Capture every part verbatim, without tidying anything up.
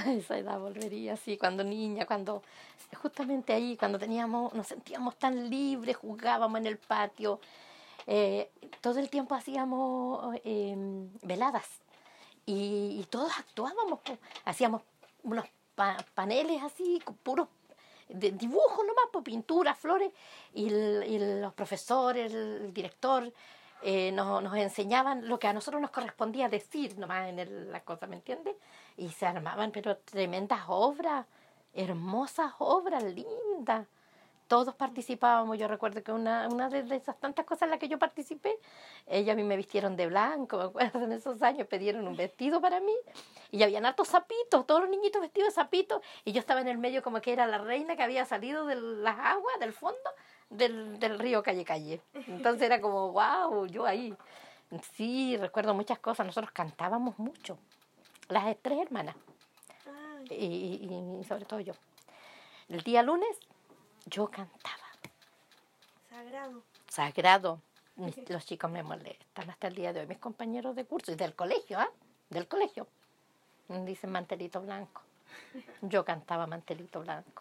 A esa edad volvería, sí, cuando niña, cuando justamente ahí, cuando teníamos, nos sentíamos tan libres, jugábamos en el patio, eh, todo el tiempo hacíamos eh, veladas y, y todos actuábamos, po. Hacíamos unos pa- paneles así, con puros de dibujos nomás, por pinturas, flores, y, el- y los profesores, el director, eh, nos, nos enseñaban lo que a nosotros nos correspondía decir nomás en el- la cosa, ¿me entiendes? Y se armaban, pero tremendas obras, hermosas obras, lindas. Todos participábamos. Yo recuerdo que una, una de de esas tantas cosas en las que yo participé, ellos a mí me vistieron de blanco, me acuerdo, en esos años pidieron un vestido para mí y habían hartos sapitos, todos los niñitos vestidos de sapitos, y yo estaba en el medio como que era la reina que había salido de las aguas, del fondo del, del río Calle Calle. Entonces era como, wow, yo ahí. Sí, recuerdo muchas cosas. Nosotros cantábamos mucho, las tres hermanas, Ay, y, y- y sobre todo yo. El día lunes yo cantaba. sagrado. Sagrado. Mis- los chicos me molestan hasta el día de hoy, mis compañeros de curso y del colegio, ¿ah? Del colegio. Dicen mantelito blanco. Yo cantaba mantelito blanco.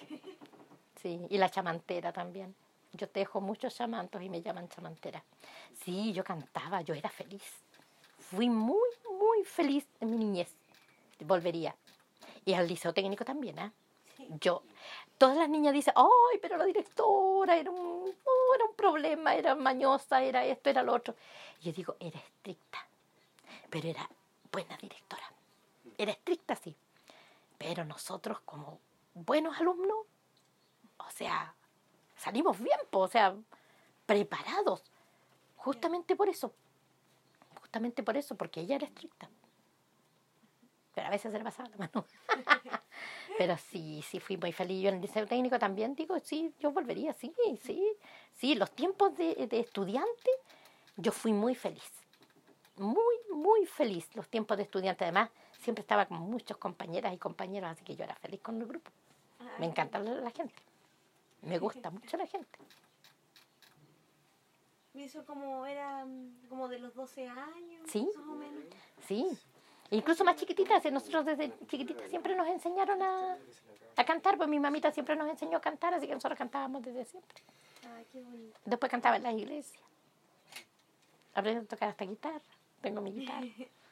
Sí, y la chamantera también. Yo tejo muchos chamantos y me llaman chamantera. Sí, yo cantaba, yo era feliz. Fui muy, muy feliz en mi niñez. Volvería. Y al liceo técnico también, ¿ah? Sí. Yo, todas las niñas dicen, ay, pero la directora era un, oh, era un problema, era mañosa, era esto, era lo otro. Y yo digo, era estricta, pero era buena directora. Era estricta, sí. Pero nosotros como buenos alumnos, o sea, salimos bien, po, o sea, preparados. Justamente por eso, justamente por eso, porque ella era estricta. Pero a veces se le pasaba la mano. Pero sí, sí fui muy feliz. Yo en el liceo técnico también digo, sí, yo volvería, sí, sí. Sí, los tiempos de, de estudiante, yo fui muy feliz. Muy, muy feliz los tiempos de estudiante. Además, siempre estaba con muchos compañeras y compañeros, así que yo era feliz con el grupo. Me Ay, encanta la, la gente. Me gusta mucho la gente. y eso como era mm, como de los doce años, Sí. más o menos. Sí. Incluso más chiquititas, eh, nosotros desde chiquititas siempre nos enseñaron a, a cantar, pues mi mamita siempre nos enseñó a cantar, así que nosotros cantábamos desde siempre. Ay, qué bonito. Después cantaba en la iglesia. Aprendí a tocar hasta guitarra. Tengo mi guitarra.